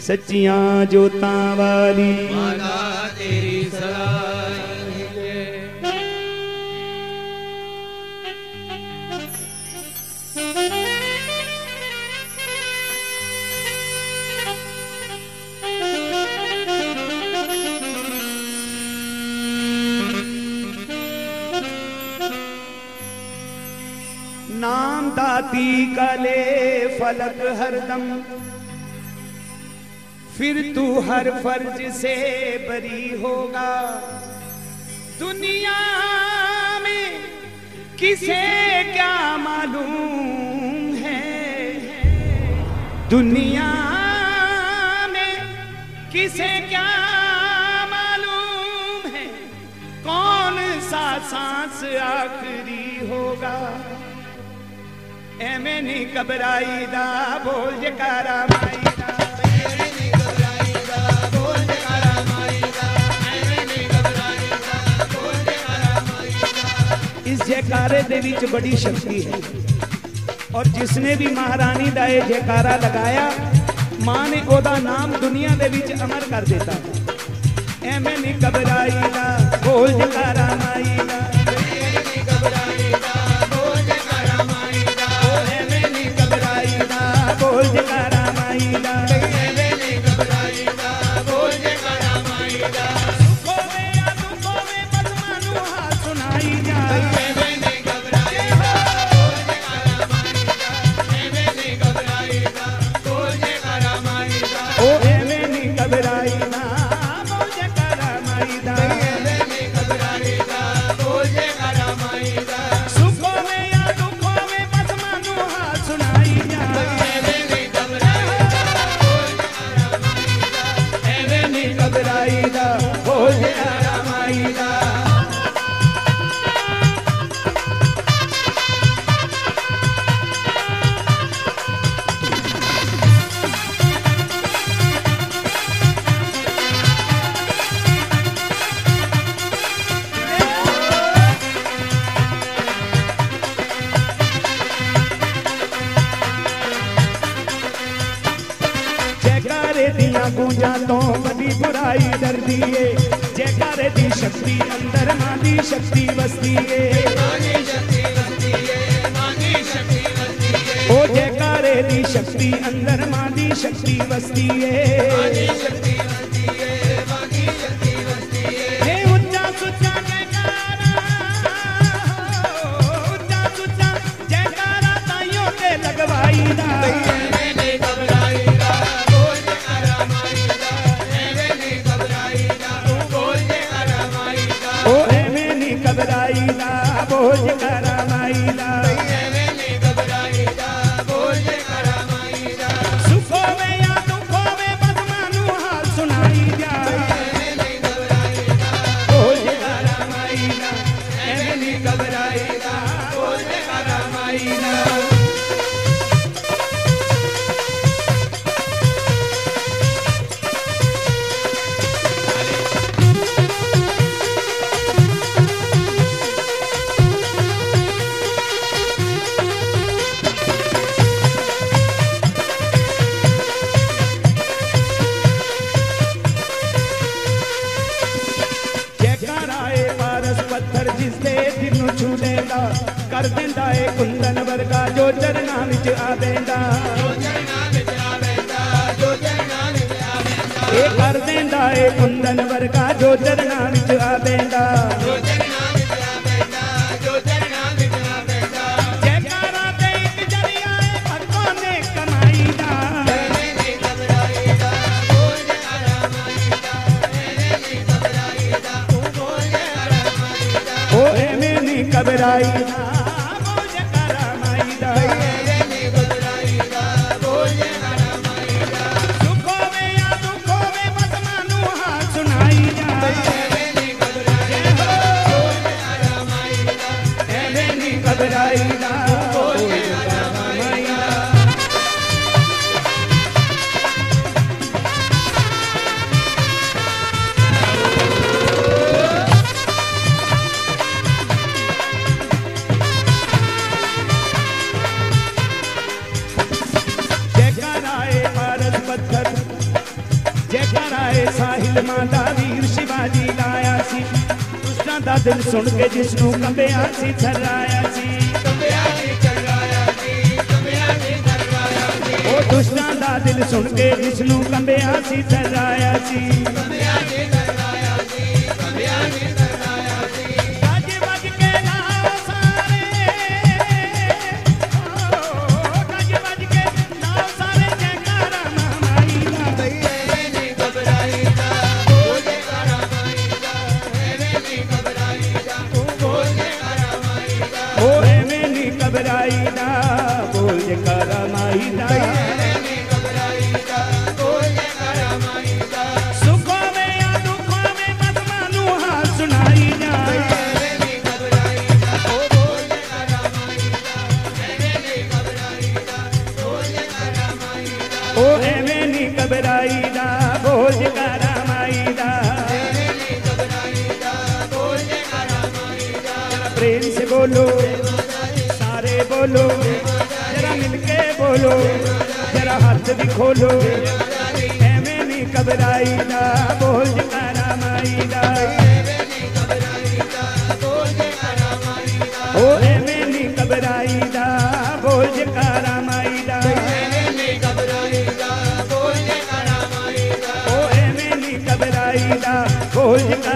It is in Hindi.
सच्चियां जोतां वाली माता तेरी सराय नाम दाती काले फलक हरदम, फिर तू हर फर्ज से बरी होगा। दुनिया में किसे क्या मालूम है, दुनिया में किसे क्या मालूम है, कौन सा सांस आखिरी होगा। एमें नी घबराई दा बोल जकारा माई दा, एमें नी घबराई दा बोल जकारा माई दा, एमें नी घबराई दा बोल जकारा माई दा। इस जयकारे दे विच बड़ी शक्ति है और जिसने भी महारानी दा ये जयकारा लगाया मां ने ओदा नाम दुनिया दे विच अमर कर देता। एमें नी घबराई दा बोल जकारा माई दा, एमें नी घबराई दा बोल जकारा माई दा, एवें नी घबराई दा बोल जकारा माई दा। सुखो में या दुखो में बदमानू हाथ सुनाई जा, एवें नी घबराई दा बोल जकारा माई दा, एवें नी घबराई दा बोल जकारा माई दा। ओ एवें नी घबराई दा बोल जकारा माई दा, एवें नी घबराई दा बोल जकारा माई दा। सुखो में या दुखो में बदमानू हाथ सुनाई जा, घबराई दा बोल जकारा माई दा। जयकारे दिया गूंजा तो बड़ी बुराई डरदी है, जयकारे दी शक्ति अंदर मां दी शक्ति बसती है, ओ जयकारे दी शक्ति अंदर मां दी शक्ति बसती है। ये उच्चा सुच्चा जयकारा, उच्चा सुच्चा जयकारा ताइयों के लगवाई दा, घबराई दा बोल जकारा माई दा, एवें नी घबराई दा बोल जकारा माई दा। सुखो में या दुखो में बदमानू हाल सुनाई जा, एवें नी घबराई दा बोल जकारा माई दा, एवें नी घबराई दा बोल जकारा माई दा। कर देंदा है कुंदन वर्गा जो चरना विच आवेंदा, ए कर देंदा है कुंदन वर्गा जो चरना विच आवेंदा। जयकारा ते इक जरिया है भक्तों ने कमाई दा, एवें नी घबराई दा बोल जकारा माई दा, एवें नी घबराई दा बोल जकारा माई दा। ओ एवें नी घबराई दा जयकाराए साहिल माता वीर शिवाजी लाया सी दुष्टां दा दिल सुन के जिसनू कंबिया सी थर्राया सी ओ दुष्टां दा दिल सुन के जिसनू कंबिया सी थर्राया सी प्रेम से बोलो सारे बोलो जरा मिलके बोलो जरा हाथ भी खोलो एवें नहीं घबराई दा बोल जयकारा माई दा ओ एवें नहीं घबराई दा बोल जयकारा माई दा ओ एवें नहीं घबराई दा बोल